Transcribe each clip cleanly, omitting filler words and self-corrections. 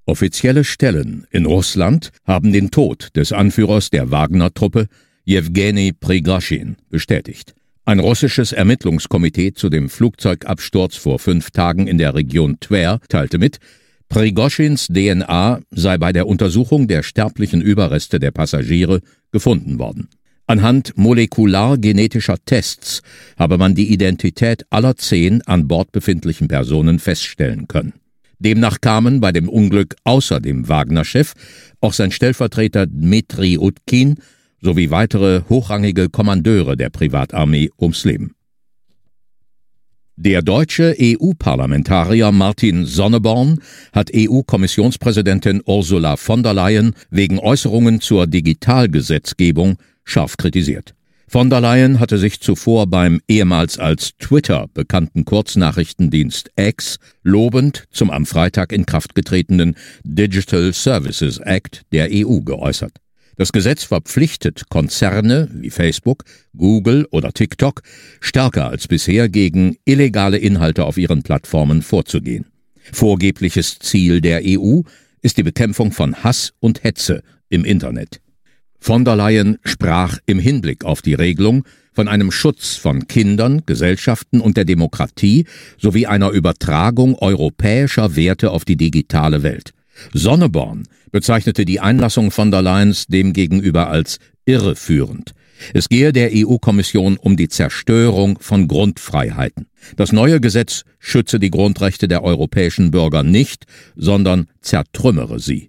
Offizielle Stellen in Russland haben den Tod des Anführers der Wagner-Truppe, Jewgeni Prigoschin, bestätigt. Ein russisches Ermittlungskomitee zu dem Flugzeugabsturz vor 5 Tagen in der Region Twer teilte mit, Prigoschins DNA sei bei der Untersuchung der sterblichen Überreste der Passagiere gefunden worden. Anhand molekulargenetischer Tests habe man die Identität aller 10 an Bord befindlichen Personen feststellen können. Demnach kamen bei dem Unglück außer dem Wagner-Chef auch sein Stellvertreter Dmitri Utkin sowie weitere hochrangige Kommandeure der Privatarmee ums Leben. Der deutsche EU-Parlamentarier Martin Sonneborn hat EU-Kommissionspräsidentin Ursula von der Leyen wegen Äußerungen zur Digitalgesetzgebung scharf kritisiert. Von der Leyen hatte sich zuvor beim ehemals als Twitter bekannten Kurznachrichtendienst X lobend zum am Freitag in Kraft getretenen Digital Services Act der EU geäußert. Das Gesetz verpflichtet Konzerne wie Facebook, Google oder TikTok stärker als bisher gegen illegale Inhalte auf ihren Plattformen vorzugehen. Vorgebliches Ziel der EU ist die Bekämpfung von Hass und Hetze im Internet. Von der Leyen sprach im Hinblick auf die Regelung von einem Schutz von Kindern, Gesellschaften und der Demokratie sowie einer Übertragung europäischer Werte auf die digitale Welt. Sonneborn bezeichnete die Einlassung von der Leyens demgegenüber als irreführend. Es gehe der EU-Kommission um die Zerstörung von Grundfreiheiten. Das neue Gesetz schütze die Grundrechte der europäischen Bürger nicht, sondern zertrümmere sie.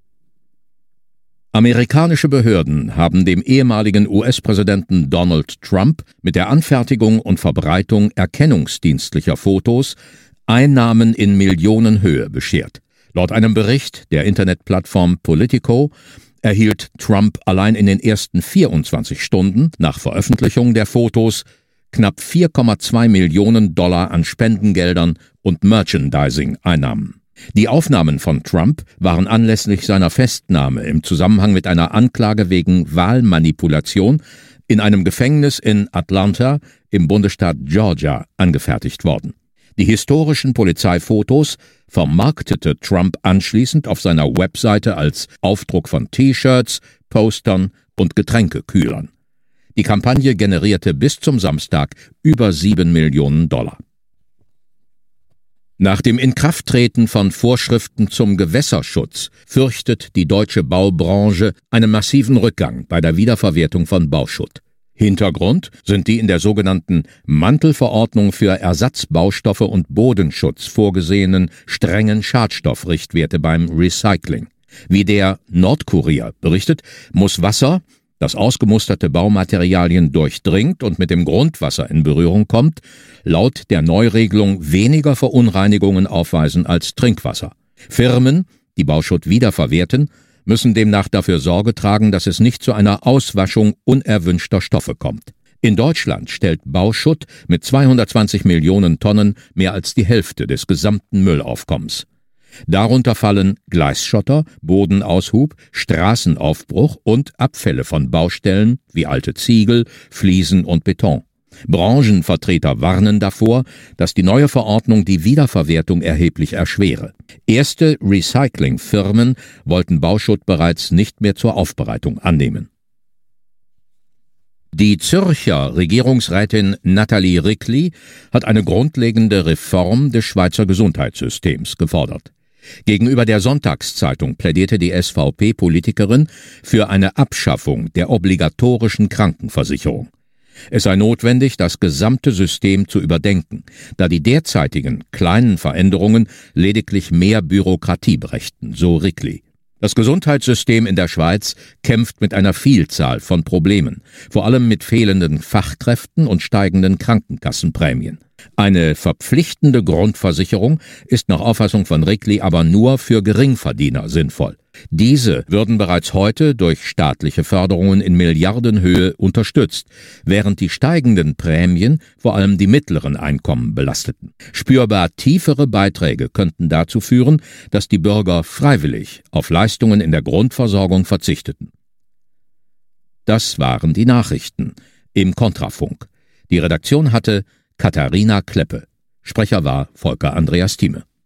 Amerikanische Behörden haben dem ehemaligen US-Präsidenten Donald Trump mit der Anfertigung und Verbreitung erkennungsdienstlicher Fotos Einnahmen in Millionenhöhe beschert. Laut einem Bericht der Internetplattform Politico erhielt Trump allein in den ersten 24 Stunden nach Veröffentlichung der Fotos knapp 4,2 Millionen Dollar an Spendengeldern und Merchandising-Einnahmen. Die Aufnahmen von Trump waren anlässlich seiner Festnahme im Zusammenhang mit einer Anklage wegen Wahlmanipulation in einem Gefängnis in Atlanta im Bundesstaat Georgia angefertigt worden. Die historischen Polizeifotos vermarktete Trump anschließend auf seiner Webseite als Aufdruck von T-Shirts, Postern und Getränkekühlern. Die Kampagne generierte bis zum Samstag über 7 Millionen Dollar. Nach dem Inkrafttreten von Vorschriften zum Gewässerschutz fürchtet die deutsche Baubranche einen massiven Rückgang bei der Wiederverwertung von Bauschutt. Hintergrund sind die in der sogenannten Mantelverordnung für Ersatzbaustoffe und Bodenschutz vorgesehenen strengen Schadstoffrichtwerte beim Recycling. Wie der Nordkurier berichtet, muss Wasser, das ausgemusterte Baumaterialien durchdringt und mit dem Grundwasser in Berührung kommt, laut der Neuregelung weniger Verunreinigungen aufweisen als Trinkwasser. Firmen, die Bauschutt wiederverwerten, müssen demnach dafür Sorge tragen, dass es nicht zu einer Auswaschung unerwünschter Stoffe kommt. In Deutschland stellt Bauschutt mit 220 Millionen Tonnen mehr als die Hälfte des gesamten Müllaufkommens. Darunter fallen Gleisschotter, Bodenaushub, Straßenaufbruch und Abfälle von Baustellen wie alte Ziegel, Fliesen und Beton. Branchenvertreter warnen davor, dass die neue Verordnung die Wiederverwertung erheblich erschwere. Erste Recyclingfirmen wollten Bauschutt bereits nicht mehr zur Aufbereitung annehmen. Die Zürcher Regierungsrätin Nathalie Rickli hat eine grundlegende Reform des Schweizer Gesundheitssystems gefordert. Gegenüber der Sonntagszeitung plädierte die SVP-Politikerin für eine Abschaffung der obligatorischen Krankenversicherung. Es sei notwendig, das gesamte System zu überdenken, da die derzeitigen kleinen Veränderungen lediglich mehr Bürokratie brächten, so Rickli. Das Gesundheitssystem in der Schweiz kämpft mit einer Vielzahl von Problemen, vor allem mit fehlenden Fachkräften und steigenden Krankenkassenprämien. Eine verpflichtende Grundversicherung ist nach Auffassung von Rickli aber nur für Geringverdiener sinnvoll. Diese würden bereits heute durch staatliche Förderungen in Milliardenhöhe unterstützt, während die steigenden Prämien vor allem die mittleren Einkommen belasteten. Spürbar tiefere Beiträge könnten dazu führen, dass die Bürger freiwillig auf Leistungen in der Grundversorgung verzichteten. Das waren die Nachrichten im Kontrafunk. Die Redaktion hatte Katharina Kleppe. Sprecher war Volker Andreas Thieme.